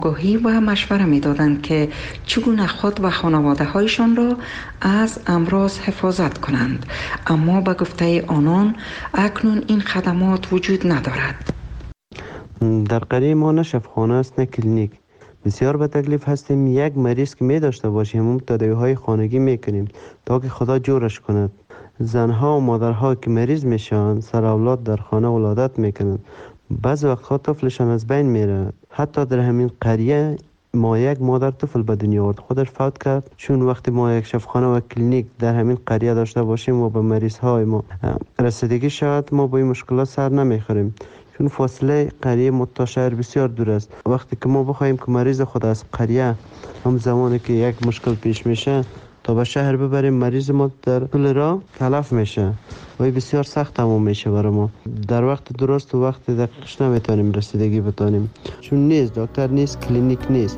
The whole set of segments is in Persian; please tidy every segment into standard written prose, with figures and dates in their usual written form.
آگاهی و مشوره می دادند که چگونه خود و خانواده هایشان را از امراض حفاظت کنند، اما به گفته آنان اکنون این خدمات وجود ندارد. در قریه ما نه شفاخانه است نه کلینیک. بسیار به تکلیف هستیم یک مریض که می داشته باشیم هم تداوی‌های خانگی می کنیم تا که خدا جورش کند. زنها و مادرها که مریض میشن سر اولاد در خانه ولادت میکنند، بعض وقتها طفلشان از بین میره. حتی در همین قریه ما یک مادر طفل به دنیا آورد، خودش فوت کرد، چون وقتی ما یک شفاخانه و کلینیک در همین قریه داشته باشیم و به مریض های ما رسیدگی شود، ما با این مشکلات سر نمیخوریم، چون فاصله قریه ما تا شهر بسیار دور است. وقتی که ما بخوایم که مریض خود از قریه هم زمانی که یک مشکل پیش میشه تا به شهر ببریم، مریض ما در طول راه تلف میشه و بسیار سخت تمام میشه برای ما. در وقت درست و وقت دقیقش نمیتونیم رسیدگی بتونیم، چون نیست دکتر، نیست کلینیک، نیست.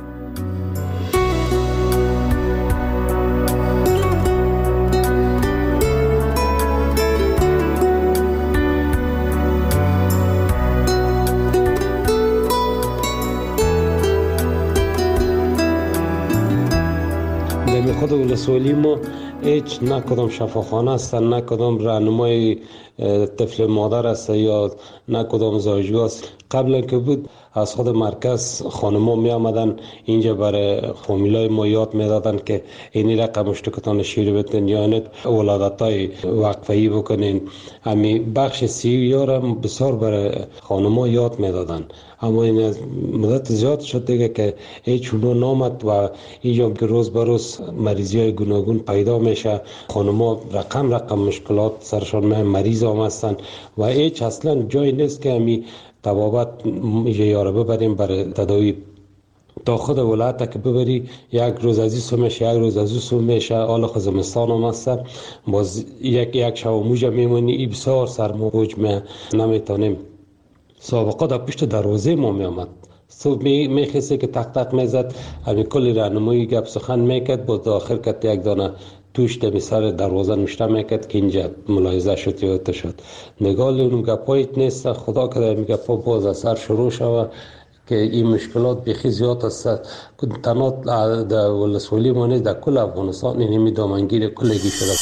خود ولسوالی ما هیچ نه کدام شفاخانه است، نه کدام راهنمای طفل مادر است یا نه کدام زایجگاه است. قبلا که بود از خود مرکز خانم‌ها می آمدن اینجا برای فامیلای ما یاد می دادن که اینی رقم اشتکتان شیر بتن یا نه ولادت‌های وقفه‌ای بکنین. همین بخش CVR هم بسیار برای خانم‌ها یاد می دادن، اما این از مدت زیاد شد دیگه که هیچ اونو نامد و اینجا که روز به روز مریضی‌های گوناگون پیدا میشه. خانم‌ها رقم مشکلات سرشان مریض هم هستن و هیچ اصلا جای نیست که همین طبابت یاره ببریم برای تداوی. تا خود ولایت که ببری یک روز از این سو میشه، یک روز از اون سو میشه. حالا خزمستان هم هست، باز یک شب موجه میمونی، این بسیار سرموج نمیتونیم. سابقه در پشت دروازه ما میامد، صبح میخیسه که تق تق میزد، همین کلی راهنمایی گپ سخن میکرد، با داخل کت یک دانه توش دمی سر دروازه نوشته میکرد که اینجا ملاحظه شد یا تو شد. نگاه اون گپایت نیست، خدا کرده این گپا باز از سر شروع شود که این مشکلات بخی زیاد است. تنها در ولسوالی ما نیست، در کل افغانستان این همی دامنگیر کلگی شده.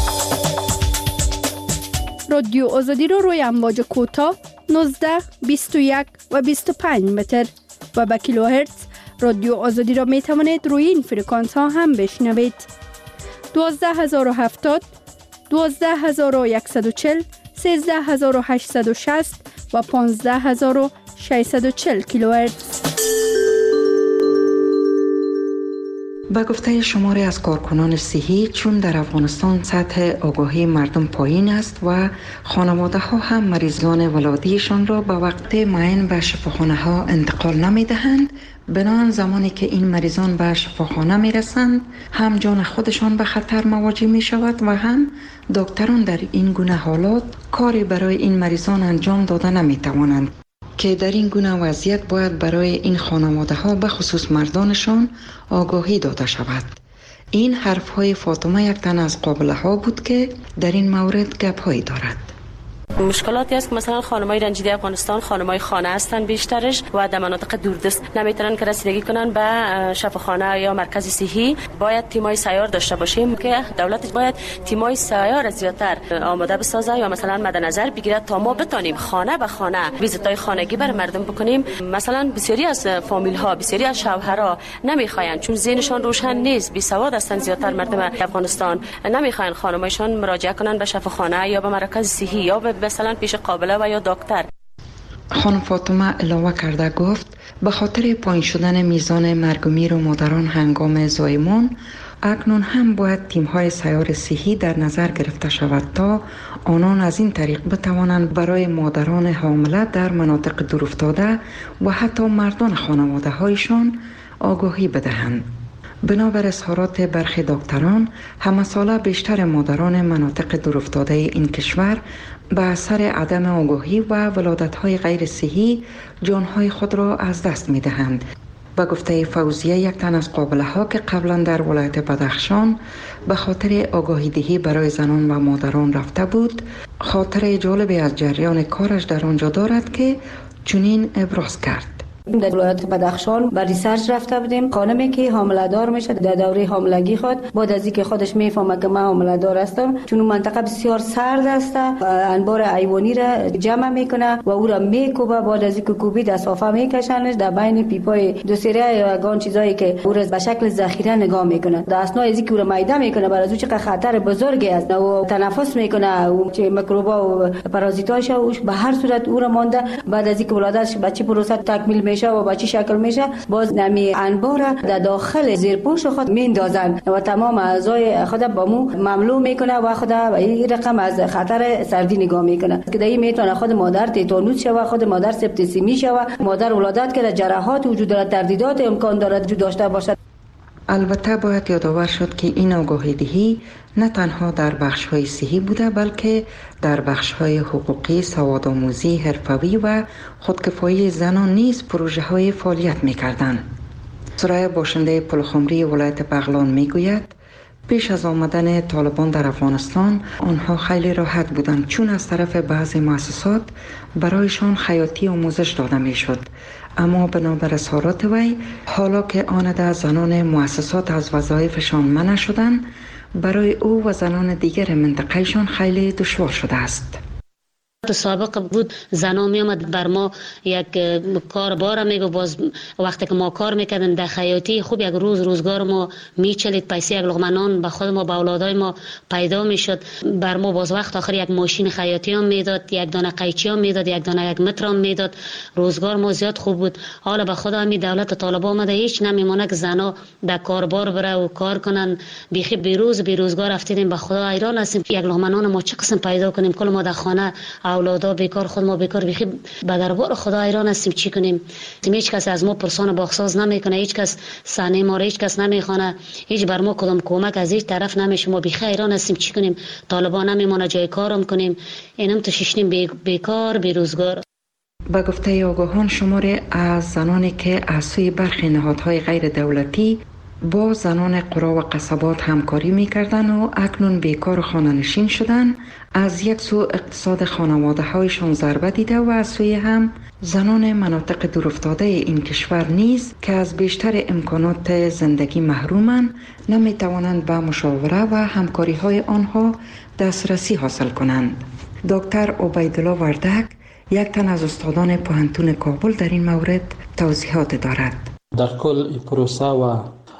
رادیو آزادی رو روی امواج کوتاه 19، 21 و 25 متر و به کیلوهرتز رادیو آزادی را می توانید روی این فرکانس ها هم بشنوید. 12070، 12140، 13860 و 15640 کیلوهرتز. به گفته شماری از کارکنان صحی، چون در افغانستان سطح آگاهی مردم پایین است و خانواده ها هم مریضان ولادیشان را به وقت معین به شفاخانه ها انتقال نمی دهند، بنابراین زمانی که این مریضان به شفاخانه می رسند هم جان خودشان به خطر مواجه می شود و هم دکتران در این گونه حالات کاری برای این مریضان انجام داده نمی توانند که در این گونه وضعیت باید برای این خانواده ها به خصوص مردانشان آگاهی داده شود. این حرف های فاطمه یک تن از قابله ها بود که در این مورد گپ هایی دارد. مشکلاتی است که مثلا خانمای رنجیده افغانستان خانمای خانه هستن بیشترش و در مناطق دوردست نمیتونن که رسیدگی کنن به شفاخانه یا مرکز صحی. باید تیمای سیار داشته باشیم که دولت باید تیمای سیار زیاتر آماده بسازه یا مثلا مد نظر بگیره تا ما بتونیم خانه به خانه ویزیتای خانگی برای مردم بکنیم. مثلا بسیاری از فامیل ها، بسیاری از شوهرها نمیخواین، چون ذهنشان روشن نیست، بی سواد هستن زیاتر مردم افغانستان، نمیخواین خانمایشان مراجعه کنن به شفاخانه یا به مرکز صحی یا مثلا پیش قابله و یا دکتر. خانم فاطمه علاوه کرده گفت به خاطر پایین شدن میزان مرگ و میر و مادران هنگام زایمان اکنون هم باید تیم‌های سیار صحی در نظر گرفته شود تا آنان از این طریق بتوانند برای مادران حامله در مناطق دورافتاده و حتی مردان خانواده هایشان آگاهی بدهند. بنابر اظهارات برخی دکتران، همه ساله بیشتر مادران مناطق دورافتاده این کشور به اثر عدم آگاهی و ولادت‌های غیر صحی جان‌های خود را از دست می‌دهند. به گفته فوزیه، یک تن از قابله ها که قبلا در ولایت بدخشان به خاطر آگاهی دهی برای زنان و مادران رفته بود، خاطر جالبی از جریان کارش در آنجا دارد که چنین ابراز کرد. در ولایت بدخشان بر ریسرچ رفته بودیم. خانمی که حامله دار میشه در دوره حاملگی خود، بعد از اینکه خودش میفهمه که من حامله دار هستم، چون منطقه بسیار سرد است، انبار حیوانی را جمع میکنه و او را میکوبه. بعد از اینکه کوبید از صافه میکشنش در بین پیپای دوسیره یا گان چیزایی که او را به شکل ذخیره نگاه میکنه. در اثناء از اینکه او را میده میکنه، برای از چقدر خطر بزرگی است و تنفس میکنه و چه میکروبا و پارازیتاش اوش به هر صورت او را مانده. بعد از اینکه ولادتش بچه پروسه تکمیل میشه و بچه شکل میشه، باز نمی انبار در داخل زیرپوش خود میندازن و تمام اعضای خود با مو مملو میکنه و خود این رقم از خطر سردی نگاه میکنه که دیگه میتونه خود مادر تیتانوس شوه، خود مادر سپتیسیمی شوه، مادر ولادت که جراحات وجود دارد، تردیدات امکان دارد وجود داشته باشد. البته باید یادآور شد که این آگاهی دهی نه تنها در بخش‌های صحی بوده، بلکه در بخش‌های حقوقی، سوادآموزی، حرفوی و خودکفایی زنان نیز پروژه‌های فعالیت می‌کردند. سرای باشنده پلخمری ولایت بغلان میگوید پیش از آمدن طالبان در افغانستان آنها خیلی راحت بودند، چون از طرف بعضی مؤسسات برایشان خیاطی آموزش داده میشد. اما بنابر اظهارات وی، حالا که آنده زنان مؤسسات از وظایفشان منع شدند، برای او و زنان دیگر منطقهشان خیلی دشوار شده است. سابق بود زنا می آمد بر ما یک کار بار میگو، باز وقتی که ما کار میکردیم در خیاطی خوب یک روزگار ما میچلید، پیسه یک لقمه نان به خود ما به اولادای ما پیدا میشد. بر ما باز وقت آخر یک ماشین خیاطی هم میداد، یک دانه قیچی هم میداد، یک دانه یک متر هم میداد. روزگار ما زیاد خوب بود. حالا به خدا همین دولت طالبان آمده هیچ نمیمونه که زنا در کاربار بره و کار کنن. بیخی بیروزگار افتیدیم. به خدا حیران هستیم یک لقمه نان ما چه قسم پیدا کنیم. کل ما در خانه اولادا بیکار، خود ما بیکار، بیخی به دربار خدا حیران هستیم چی کنیم. هیچ کس از ما پرسان باخساز نمیکنه، هیچ کس سنه ما را هیچ کس نمیخونه، هیچ بر ما کدام کمک از هیچ طرف نمیشه. ما بیخی حیران هستیم چی کنیم. طالبان نمیمونه جای کارم کنیم، اینم تو ششنیم بیکار بیروزگار. به گفته آگاهان شماری از زنانی که از سوی برخی نهادهای غیر دولتی با زنان قرا و قصبات همکاری می‌کردند و اکنون بیکار و خانه‌نشین شدند، از یک سو اقتصاد خانواده‌هایشان ضربه دیده و از سوی هم زنان مناطق دورافتاده این کشور نیز که از بیشتر امکانات زندگی محرومند نمی‌توانند به مشاوره و همکاری‌های آنها دسترسی حاصل کنند. دکتر عبیدالله وردک، یک تن از استادان پوهنتون کابل، در این مورد توضیحات دارد. در کل این پروسه و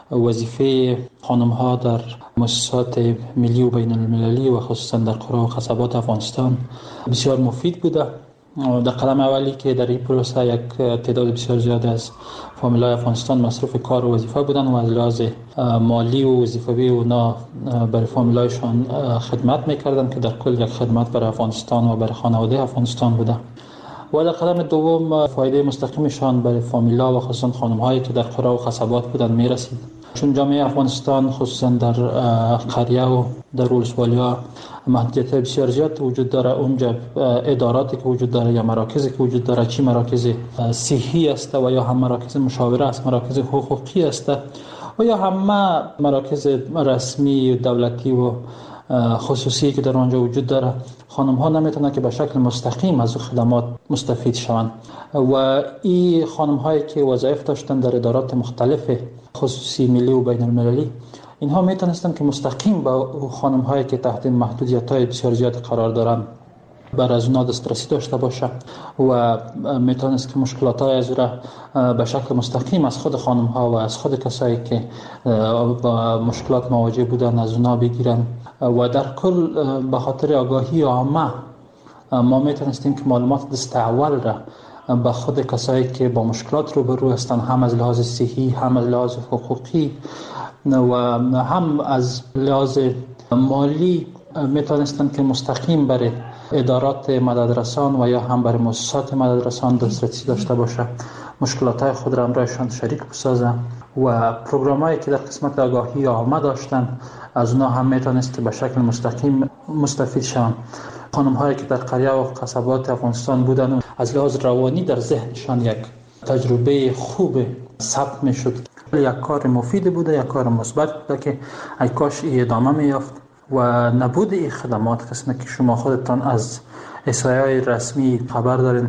وظیفه خانم‌ها در مؤسسات ملی و بین المللی و خصوصا در قرى و قصبات افغانستان بسیار مفید بوده. در قدم اولی که در این پروسه یک تعداد بسیار زیاد از فامیلای افغانستان مصروف کار و وظیفه بودند و از لحاظ مالی و وظیفوی اونا برای فامیلایشان خدمت میکردند که در کل یک خدمت برای افغانستان و برای خانواده افغانستان بوده. و در قدم دوم فایده مستقیمشان برای فامیلا و خصوصا خانم‌هایی که در قرى و قصبات بودند میرسید، چون جامعه افغانستان خصوصا در قریه و در ولسوالی‌ها محدودیت بسیار زیاد وجود داره. اونجا اداراتی که وجود داره یا مراکزی که وجود داره، چی مراکز صحی است و یا هم مراکز مشاوره است، مراکز حقوقی است و یا همه مراکز رسمی دولتی و خصوصی که در آنجا وجود داره، خانم ها نمیتونن که به شکل مستقیم از خدمات مستفید شوند. و این خانم هایی که وظایف داشتن در ادارات مختلف خصوصی ملی و بین المللی، اینها میتونستن که مستقیم با خانم هایی که تحت محدودیت های بسیار زیاد قرار دارن بر از اونا دسترسی داشته باشه و میتونست که مشکلات های از را به شکل مستقیم از خود خانم ها و از خود کسایی که با مشکلات مواجه بودن از اونا بگیرن. و در کل به خاطر آگاهی عامه ما میتونستیم که معلومات دست اول را به خود کسایی که با مشکلات روبرو هستند، هم از لحاظ صحی، هم از لحاظ حقوقی و هم از لحاظ مالی میتونستند که مستقیم برای ادارات مددرسان و یا هم برای مؤسسات مددرسان دسترسی داشته باشه، مشکلات خود را همراهشان شریک بسازه و پروگرامایی که در قسمت آگاهی عامه داشتن از اونها هم میتونست که به شکل مستقیم مستفید شوند. خانم هایی که در قریه و قصبات افغانستان بودن از لحاظ روانی در ذهنشان یک تجربه خوب ثبت میشد. یک کار مفید بوده، یک کار مثبت بوده که ای کاش ادامه میافت و نبود این خدمات، قسمی که شما خودتان از اسایای رسمی خبر دارین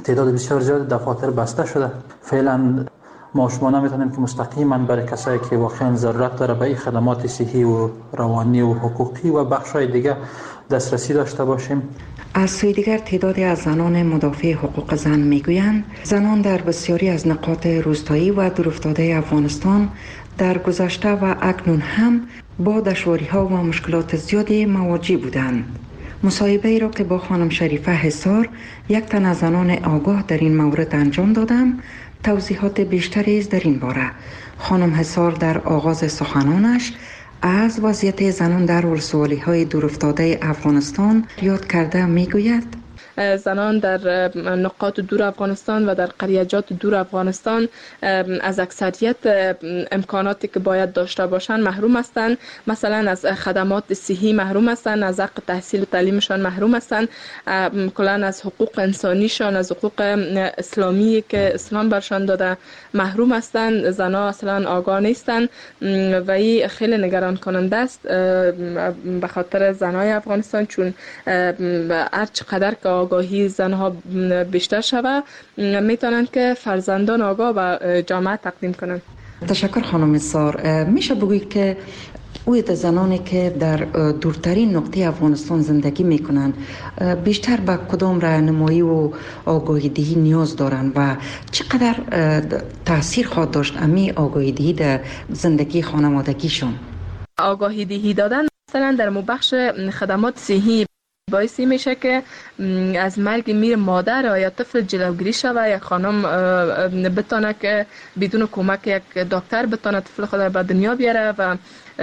تعداد بسیار زیاد دفاتر بسته شده. فعلا ما شما نمیتونیم که مستقیما برای کسایی که واقعا ضرورت داره به این خدمات صحی و روانی و حقوقی و بخشای دیگه دسترسی داشته باشیم. از سوی دیگر تعدادی از زنان مدافع حقوق زن میگویند زنان در بسیاری از نقاط روستایی و دورافتاده افغانستان در گذشته و اکنون هم با دشواری‌ها و مشکلات زیادی مواجه بودند. مصاحبه ای را که با خانم شریفه حصار یک تن از زنان آگاه در این مورد انجام دادم، توضیحات بیشتری در این باره. خانم حصار در آغاز سخنانش از وضعیت زنان در ولسوالی‌های دورافتاده افغانستان یاد کرده میگوید زنان در نقاط دور افغانستان و در قریجات دور افغانستان از اکثریت امکاناتی که باید داشته باشند محروم هستند. مثلا از خدمات صحی محروم هستند، از حق تحصیل و تعلیمشان محروم هستند، کلا از حقوق انسانیشان، از حقوق اسلامی که اسلام برشان داده محروم هستند. زنان اصلا آگاه نیستند و این خیلی نگران کننده است به خاطر زنای افغانستان، چون هر چقدر که آگاهی زنها بیشتر شود میتونن که فرزندان آگاه به جامعه تقدیم کنن. تشکر خانم حصار. میشه بگویید که اوید زنانی که در دورترین نقطه افغانستان زندگی میکنن بیشتر به کدام راهنمایی و آگاهی دهی نیاز دارن و چقدر تاثیر خواهد داشت امی آگاهی دهی در زندگی خانوادگیشون؟ آگاهی دهی دادن مثلا در بخش خدمات صحی باعثی میشه که از مرگ میر مادر یا طفل جلوگیری شود، یا خانم بتونه که بدون کمک یک دکتر بتونه طفل خود را به دنیا بیاره و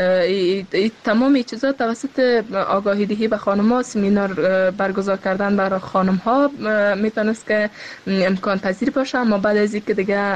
تمام چیزا توسط آگاهی دهی به خانم‌ها، سمینار برگزار کردن برای خانم‌ها میتونست که امکان پذیر باشه، اما بعد از اینکه دیگه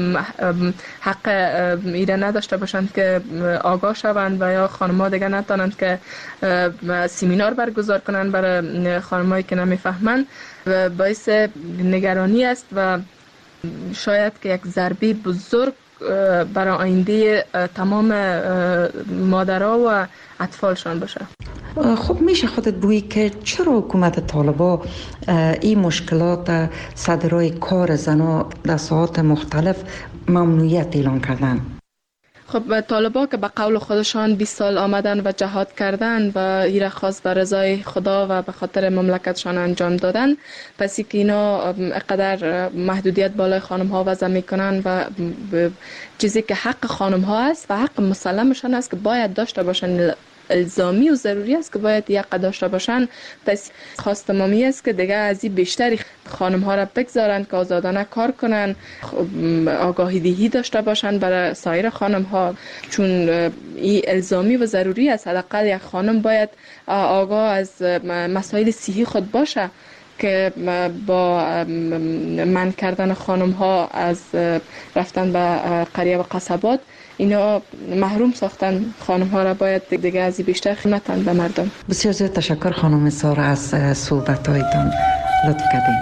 حق ایره نداشته باشند که آگاه شوند و یا خانم‌ها دیگه نتونند که سمینار برگزار کنند برای خانم‌هایی که نمیفهمند، باعث نگرانی است و شاید که یک ضربه بزرگ برای آینده تمام مادرها و اطفالشان باشه. خب میشه خودت بگویی که چرا حکومت طالبان این مشکلات صدرای کار زنها در ساعات مختلف ممنوعیت اعلان کردن؟ خب طالبان که به قول خودشان 20 سال آمدن و جهاد کردن و ایره خواست به رضای خدا و به خاطر مملکتشان انجام دادن، پس که اینا اقدر محدودیت بالای خانم ها وضع میکنن و چیزی که حق خانم ها است و حق مسلمشان است که باید داشته باشن، الزامی و ضروری است که باید یک داشته باشن، پس خواست تمامی است که دیگه از این بیشتری خانم ها را بگذارن که آزادانه کار کنن، آگاهی دهی داشته باشن برای سایر خانم ها، چون این الزامی و ضروری است. حداقل یک خانم باید آگاه از مسائل صحی خود باشه که با منع کردن خانم ها از رفتن به قریه و قصبات اینا محروم ساختن خانم ها را، باید دیگه از بیشتر خدمتن به مردم. بسیار زیاد تشکر خانم حصار از صحبت هایتان، لطف کردین.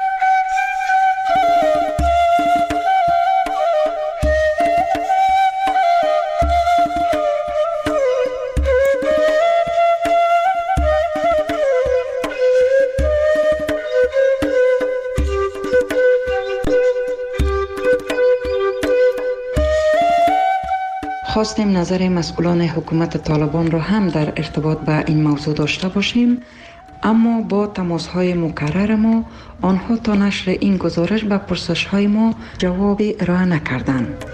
خواستیم نظر مسئولان حکومت طالبان را هم در ارتباط به این موضوع داشته باشیم، اما با تماس‌های مکرر ما آنها تا نشر این گزارش به پرسش‌های ما جوابی ارائه نکردند.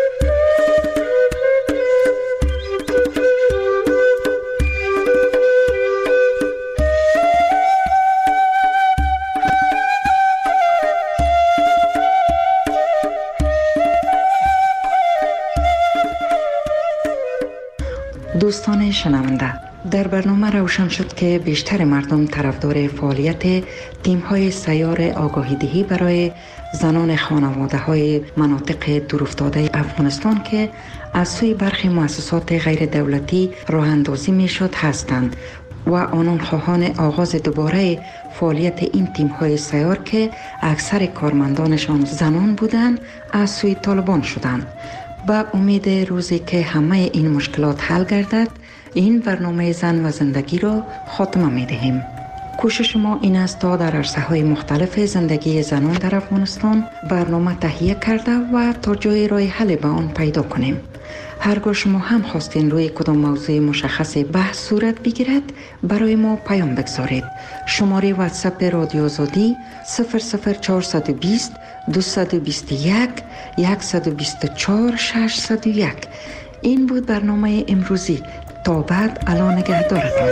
دوستان شنونده، در برنامه روشن شد که بیشتر مردم طرفدار فعالیت تیم‌های سیار آگاهی دهی برای زنان خانواده‌های مناطق دورافتاده افغانستان که از سوی برخی مؤسسات غیر دولتی راه اندازی می‌شد هستند و آنان خواهان آغاز دوباره فعالیت این تیم‌های سیار که اکثر کارمندانشان زنان بودند از سوی طالبان شدند. با امید روزی که همه این مشکلات حل گردد، این برنامه زن و زندگی را خاتمه می دهیم. کوشش ما این است تا در عرصه‌های مختلف زندگی زنان در افغانستان برنامه تهیه کرده و تا جای راه حل به آن پیدا کنیم. هرگاه شما هم خواستین روی کدام موضوع مشخص بحث صورت بگیرد برای ما پیام بگذارید. شماره واتساپ رادیو آزادی 00420 221 124 601. این بود برنامه امروزی. تا بعد الان نگهدارتان.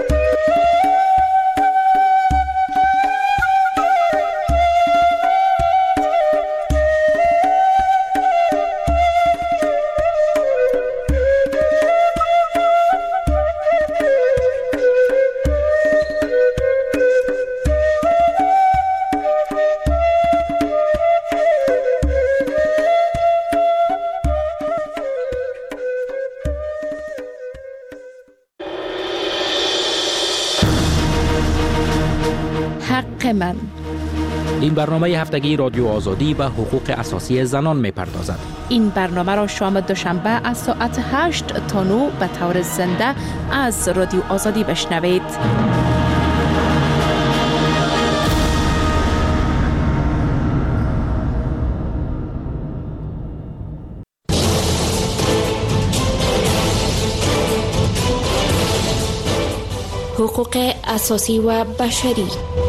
این برنامه هفتگی رادیو آزادی به حقوق اساسی زنان می‌پردازد. این برنامه را شام دوشنبه از ساعت 8 تا 9 به طور زنده از رادیو آزادی بشنوید. حقوق اساسی و بشری.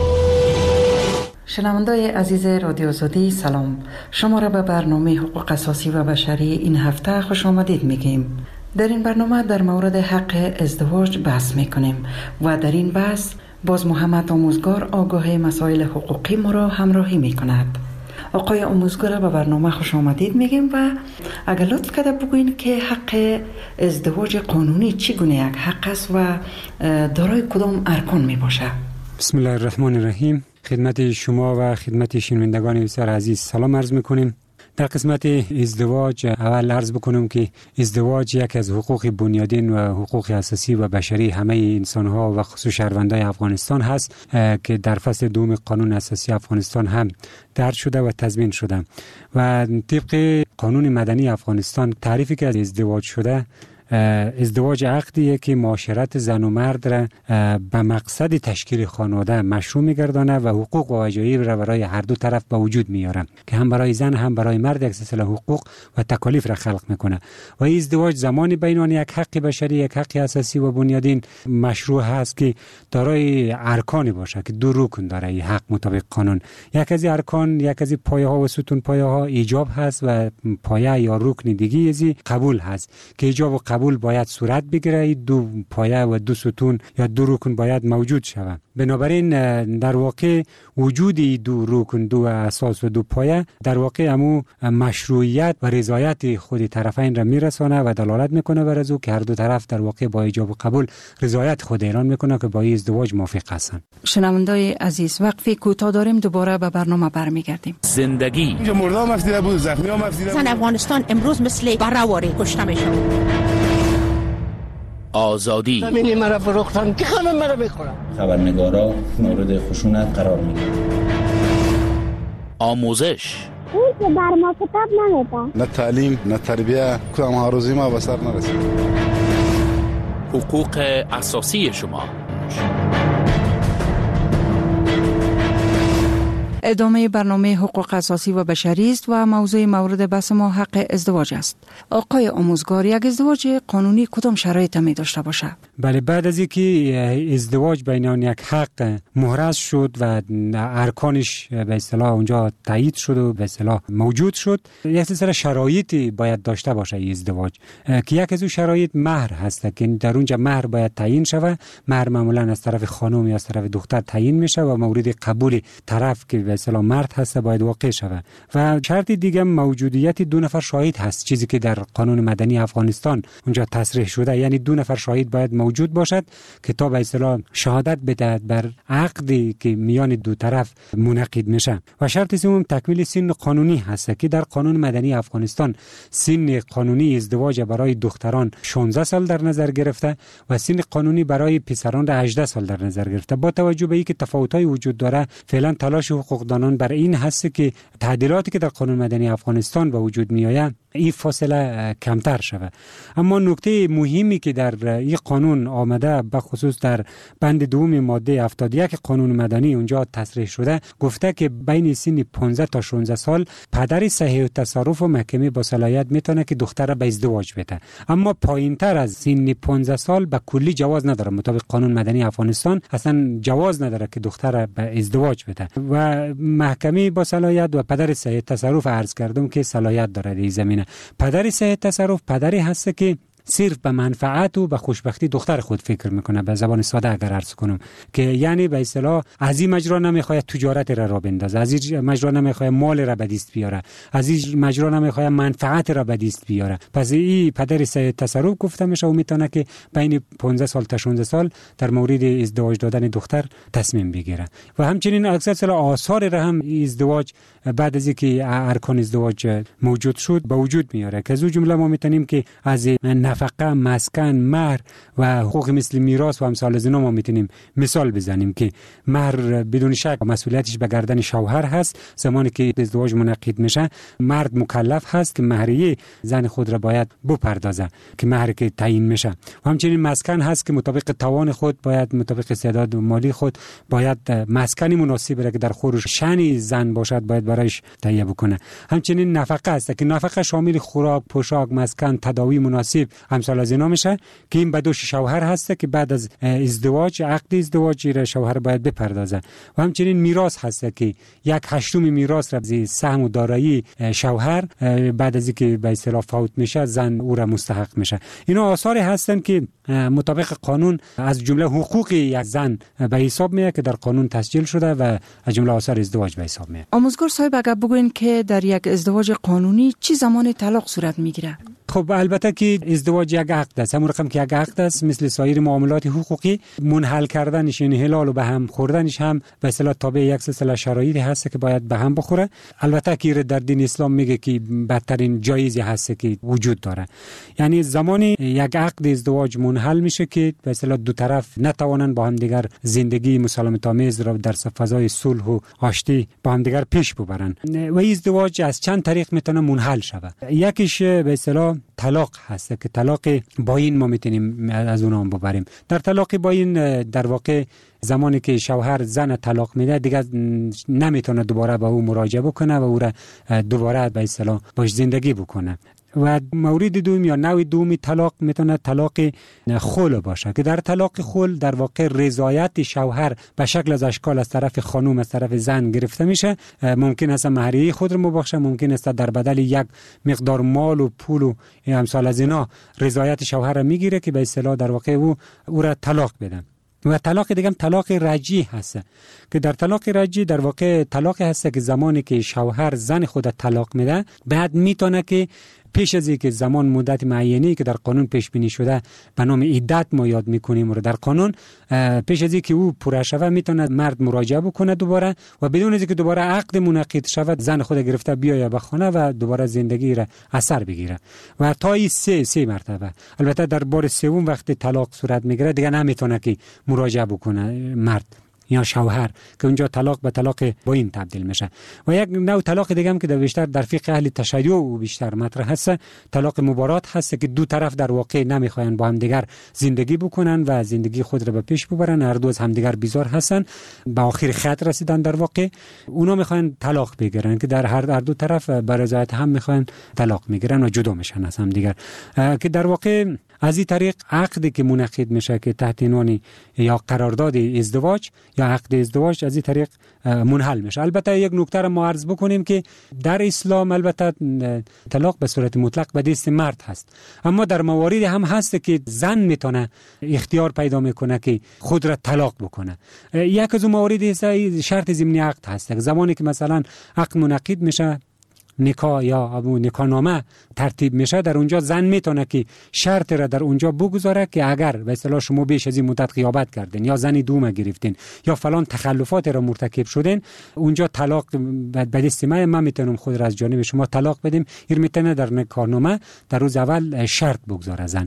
شنوندای عزیز رادیو آزادی سلام. شما را به برنامه حقوق اساسی و بشری این هفته خوش آمدید میگیم. در این برنامه در مورد حق ازدواج بحث میکنیم و در این بحث باز محمد آموزگار آگاه مسائل حقوقی ما را همراهی میکند. آقای آموزگار به برنامه خوش آمدید میگیم و اگر لطف کرده بگوین که حق ازدواج قانونی چگونه یک حق است و دارای کدام ارکان میباشه؟ بسم الله الرحمن الرحیم. خدمت شما و خدمت شنوندگان بسیار عزیز سلام عرض میکنیم. در قسمت ازدواج اول عرض بکنم که ازدواج یک از حقوق بنیادین و حقوق اساسی و بشری همه انسان‌ها و خصوص شهروندان افغانستان هست که در فصل دوم قانون اساسی افغانستان هم درج شده و تضمین شده و طبق قانون مدنی افغانستان تعریفی که از ازدواج شده، ازدواج عقدیه که معاشرت زن و مرد را به مقصد تشکیل خانواده مشروع می‌گردانه و حقوق و وجایب را برای هر دو طرف به وجود میاره که هم برای زن هم برای مرد یک سلسله حقوق و تکالیف را خلق میکنه و این ازدواج زمانی بین آن یک حق بشری، یک حق اساسی و بنیادین مشروع هست که دارای ارکانی باشه که دو رکن داره این حق مطابق قانون. یک از ارکان، یک از پایه ها و ستون پایه ها ایجاب هست و پایه یا رکن دیگه از قبول هست که ایجاب و قبول باید صورت بگیره. دو پایه و دو ستون یا دو رکن باید موجود شود. بنابراین در واقع وجود دو رکن، دو اساس و دو پایه در واقع امو مشروعیت و رضایت خود طرفین را میرسانه و دلالت میکنه بر از او که هر دو طرف در واقع با ایجاب و قبول رضایت خود اعلان میکنه که با این ازدواج موافق هستند. شنوندای عزیز وقفی کوتاه داریم، دوباره به برنامه برمیگردیم. زندگی اینجا مردم افسیده بود، زخمی هم افسیده بود. زن افغانستان امروز مثل برآوری کشته میشه. آزادی زمینی مرا فروختن که خانم مرا بخورم. خبرنگارا مورد خشونت قرار میگیرن. آموزش اون که بر ما کتاب نمیده. نه تعلیم نه تربیه، کدام ها روزی ما به سر نرسید. حقوق اساسی شما. ادامه برنامه حقوق اساسی و بشری است و موضوع مورد بحث ما حق ازدواج است. آقای آموزگار، یک ازدواج قانونی کدام شرایط می داشته باشه؟ بله، بعد از اینکه ازدواج بین آن یک حق محرز شد و ارکانش به اصطلاح اونجا تایید شد و به اصطلاح موجود شد، یک سلسله شرایطی باید داشته باشه این ازدواج که یک از اون شرایط مهر هست که در اونجا مهر باید تعیین شود. مهر معمولا از طرف خانم یا از طرف دختر تعیین میشه و مورد قبول طرف که به اصطلاح مرد هست باید واقع شود. و شرط دیگه موجودیت دو نفر شاهد هست، چیزی که در قانون مدنی افغانستان اونجا تصریح شده، یعنی دو نفر شاهد باید موجود باشد که تا به اصطلاح شهادت بدهد بر عقدی که میان دو طرف منعقد میشه. و شرط سوم تکمیل سن قانونی هست که در قانون مدنی افغانستان سن قانونی ازدواج برای دختران 16 سال در نظر گرفته و سن قانونی برای پسران 18 سال در نظر گرفته. با توجه به اینکه تفاوت‌های وجود داره، فعلا تلاش حقوق حقوقدانان بر این هست که تعدیلاتی که در قانون مدنی افغانستان به وجود می آید این فاصله کمتر شود. اما نکته مهمی که در این قانون آمده به خصوص در بند دوم ماده 71 قانون مدنی اونجا تصریح شده، گفته که بین سن 15 تا 16 سال پدر صحیح التصرف و محکمه با صلاحیت میتونه که دختر به ازدواج بده. اما پایینتر از سن 15 سال به کلی جواز نداره. مطابق قانون مدنی افغانستان اصلا جواز نداره که دختر به ازدواج بده و محکمه با صلاحیت و پدر صحیح التصرف عرض کردم که صلاحیت داره در زمینه. پدر صحیح التصرف پدری هست که صرف به منفعت و به خوشبختی دختر خود فکر میکنه. به زبان ساده اگر عرض کنم که یعنی به اصطلاح از این مجرا نمیخواد تجارت را بندازه، از این مجرا نمیخواد مال را به دست بیاره، از این مجرا نمیخواد منفعت را به دست بیاره. پس این پدر صحیح تصرف گفته میشه و میتونه که بین 15 سال تا 16 سال در مورد ازدواج دادن دختر تصمیم بگیره. و همچنین اکثر آثار را هم ازدواج بعد از اینکه ارکان ازدواج موجود شد به وجود میاره که از اون جمله ما میتونیم که از نفقه، مسکن، مهر و حقوق مثل میراث و امثال از اینا ما میتونیم مثال بزنیم که مهر بدون شک مسئولیتش به گردن شوهر هست. زمانی که ازدواج منعقد میشه مرد مکلف هست که مهریه زن خود را باید بپردازه که مهر که تعیین میشه. و همچنین مسکن هست که مطابق توان خود باید مطابق استعداد مالی خود باید مسکنی مناسب را که در خور شأن زن باشد باید برایش تهیه بکنه. همچنین نفقه هست که نفقه شامل خوراک، پوشاک، مسکن، تداوی مناسب امثال از اینا میشه که این به دوش شوهر هست که بعد از ازدواج عقد ازدواج را شوهر باید بپردازه. و همچنین میراث هست که 1/8 میراث را از سهم و دارایی شوهر بعد از اینکه به اصطلاح فوت میشه زن او را مستحق میشه. اینا آثاری هستن که مطابق قانون از جمله حقوق یک زن به حساب میاد که در قانون تسجیل شده و از جمله آثار ازدواج به حساب میاد. آموزگار صاحب اگر بگوین که در یک ازدواج قانونی چه زمان طلاق صورت میگیره؟ خب البته که ازدواج یک عقد است، همون رقم که یک عقد است مثل سایر معاملات حقوقی منحل کردنش یعنی حلال و به هم خوردنش هم به اصطلاح تابع یک سلسله شرایطی هست که باید به هم بخوره. البته که در دین اسلام میگه که بدترین جایزی هست که وجود داره، یعنی زمانی یک عقد ازدواج منحل میشه که به اصطلاح دو طرف نتوانند با هم دیگر زندگی مسالمت آمیز را در فضای صلح و آشتی با هم دیگر پیش ببرن. و ازدواج از چند طریق میتونه منحل شود. یکیش به اصطلاح طلاق هست که طلاق باین ما میتونیم از اون هم ببریم. در طلاق باین در واقع زمانی که شوهر زن طلاق میده دیگه نمیتونه دوباره به او مراجعه بکنه و او را دوباره به اصطلاح باش زندگی بکنه. و مورد دوم یا نوع دومی طلاق میتونه طلاق خلع باشه که در طلاق خلع در واقع رضایت شوهر به شکل از اشکال از طرف خانم از طرف زن گرفته میشه. ممکن است مهریه خود رو مبخشه، ممکن است در بدل یک مقدار مال و پول و امثال از اینا رضایت شوهر را میگیره که به اصطلاح در واقع او را طلاق بده. و طلاق دیگه هم طلاق رجعی هست که در طلاق رجعی در واقع طلاق هست که زمانی که شوهر زن خود طلاق میده بعد میتونه که پیش از اینکه زمان مدت معینی که در قانون پیش بینی شده به نام عدت ما یاد میکنیم رو در قانون پیش از اینکه او پوره شود میتونه مرد مراجعه بکنه دوباره و بدون از اینکه دوباره عقد منعقد شود زن خود گرفته بیاید به خانه و دوباره زندگی را اثر بگیره و تا این سه مرتبه. البته در بار سوم وقتی طلاق صورت میگیره دیگه نمیتونه که مراجعه بکنه مرد یا شوهر که اونجا طلاق به طلاق باین تبدیل میشه. و یک نوع طلاق دیگه هم که بیشتر در فقه اهل تشیع و بیشتر مطرح هست طلاق مبارات هست که دو طرف در واقع نمیخواین با هم دیگر زندگی بکنن و زندگی خود را به پیش ببرن، هر دو از هم دیگر بیزار هستن، به آخر خط رسیدن در واقع اونا میخواین طلاق بگیرن که در هر دو طرف به رضایت هم میخواین طلاق میگیرن و جدا میشن از هم دیگر که در واقع از این طریق عقدی که منعقد میشه که تحت عنوان یا قرارداد ازدواج یا عقد ازدواج از این طریق منحل میشه. البته یک نکته را ما عرض بکنیم که در اسلام البته طلاق به صورت مطلق به دست مرد هست، اما در مواردی هم هست که زن میتونه اختیار پیدا میکنه که خود را طلاق بکنه. یک از اون موارد شرط ضمنی عقد هست. زمانی که مثلا عقد منعقد میشه نکاح یا نکاحنامه ترتیب میشه، در اونجا زن میتونه که شرط را در اونجا بگذاره که اگر به اصطلاح شما بیش از این مدت غیابت کردین یا زنی دوم گرفتین یا فلان تخلفات را مرتکب شدین، اونجا طلاق به دست من میتونم خود را از جانب شما طلاق بدیم. این میتونه در نکاحنامه در روز اول شرط بگذاره زن.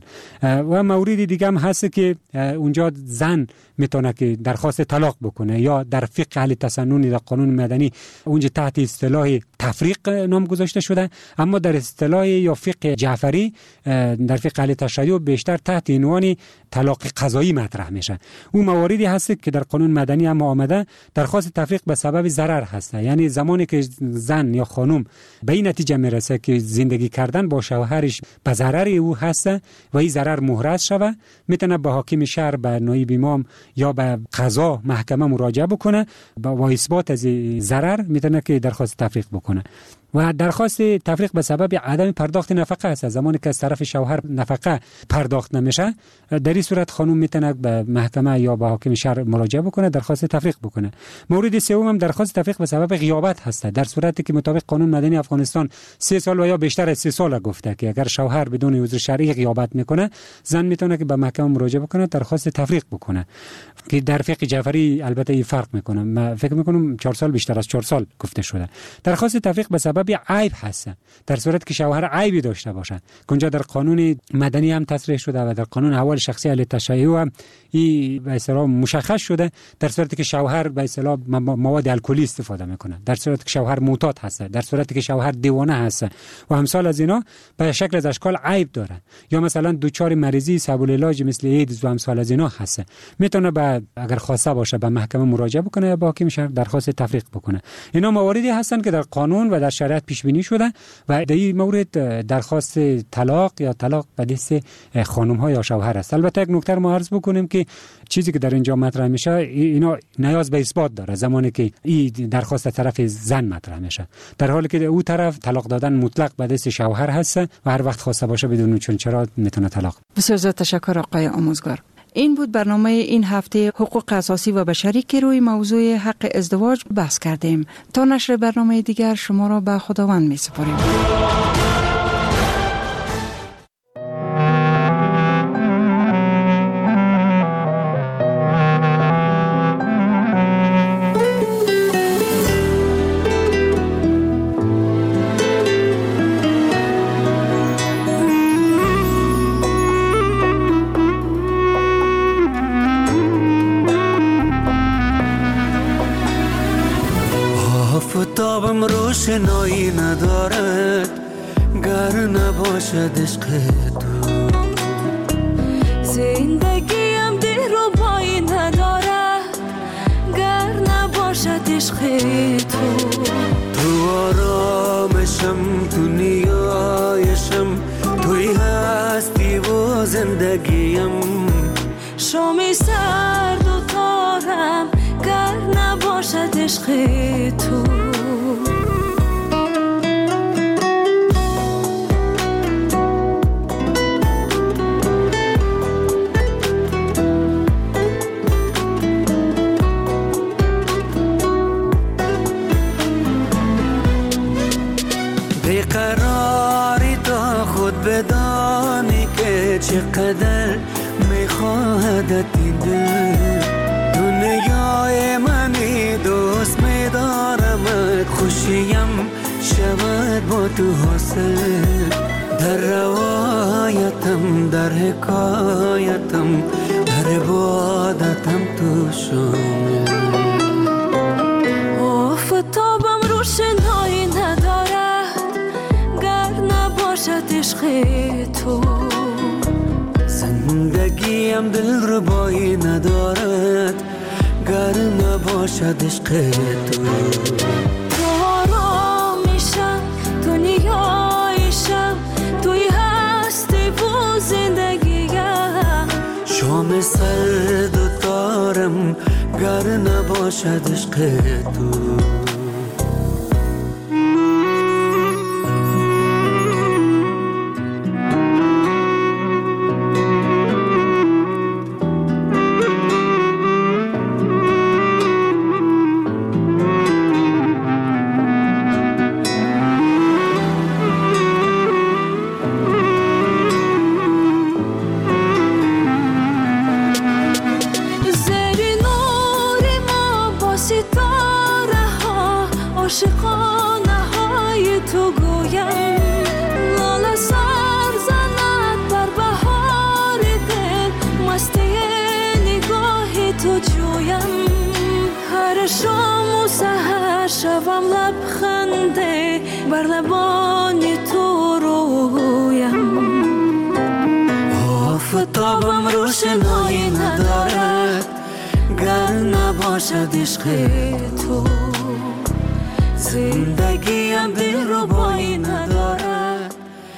و مورد دیگه هم هست که اونجا زن میتونه که درخواست طلاق بکنه، یا در فقه اهل تسنن در قانون مدنی اونجا تحت اصطلاح تفریق نام گذاشته شده، اما در اصطلاح یا فقه جعفری در فقه اهل تشیع بیشتر تحت عنوان طلاق قضایی مطرح میشه. اون مواردی هست که در قانون مدنی هم آمده درخواست تفریق به سبب ضرر هست، یعنی زمانی که زن یا خانم به این نتیجه میرسه که زندگی کردن با شوهرش به ضرر او هست و این ضرر محرز شوه، میتونه به حاکم شهر، به نایب امام یا به قضا محکمه مراجعه بکنه با اثبات از ضرر میتونه که درخواست تفریق بکنه. و درخواست تفریق به سبب عدم پرداخت نفقه است. زمانی که از طرف شوهر نفقه پرداخت نمیشه، در این صورت خانم میتونه به محکمه یا به حاکم شهر مراجعه بکنه، درخواست تفریق بکنه. مورد سوم هم درخواست تفریق به سبب غیابت هست، در صورتی که مطابق قانون مدنی افغانستان 3 سال و یا بیشتر از 3 سال گفته که اگر شوهر بدون عذر شرعی غیابت میکنه، زن میتونه که به محکمه مراجعه بکنه، درخواست تفریق بکنه، که در فقه جعفری البته این فرق میکنه. من فکر میکنم 4 سال بیشتر از 4 سال گفته شده. درخواست تفریق به سبب عیب هست، در صورتی که شوهر عیبی داشته باشه، که اونجا در قانون مدنی هم تصریح شده و در قانون احوال شخصی اهل تشیع هم این به اصطلاح مشخص شده. در صورتی که شوهر به اصطلاح مواد الکلی استفاده میکنه، در صورتی که شوهر معتاد هست، در صورتی که شوهر دیوانه هست و امثال از اینا به شکل از اشکال عیب داره، یا مثلا دچار مریضی سبب العلاج مثل ایدز و امثال از اینا هست، میتونه اگر خواسته باشه به محکمه مراجعه بکنه یا با حاکم شهر درخواست تفریق بکنه. اینا مواردی هستن که در قانون و در شریعت پیش بینی شده و در این مورد درخواست طلاق یا طلاق به دست خانم ها یا شوهر است. البته یک نکته ما عرض بکنیم که چیزی که در اینجا مطرح میشه اینا نیاز به اثبات داره زمانی که این درخواست طرف زن مطرح میشه، در حالی که او طرف طلاق دادن مطلق به دست شوهر هست و هر وقت خواسته باشه بدون چرا میتونه طلاق. بسیار زیاد تشکر آقای آموزگار. این بود برنامه این هفته حقوق اساسی و بشری که روی موضوع حق ازدواج بحث کردیم. تا نشر برنامه دیگر شما را به خداوند می سپاریم. آفتابم روشنایی ندارد گر نباشد عشق تو، زندگیم دلربایی ندارد گر نباشد عشق تو. تو آرامشم، تو نیایشم، توی هستی و زندگیم. شامی سرد و تارم گر نباشد عشق تو. بیقراری تا خود بدانی که چقدر میخواهدت این دل. دنیای منی دوست میدارم، خوشیم شود با تو حاصل. در روایتم، در حکایتم، در عبادتم تو شامل. آفتابم روشنایی ندارد گر نباشد عشق تو. زندگیم دلربایی ندارد گر نباشد عشق تو. تو آرامیشم، تو نیایشم، توی هستی و زندگیم. شام سرد و تارم گر نباشد عشق تو. بر لبان تو رویم. آفتابم روشنایی ندارد گر نباشد عشق تو. زندگیم دلربایی ندارد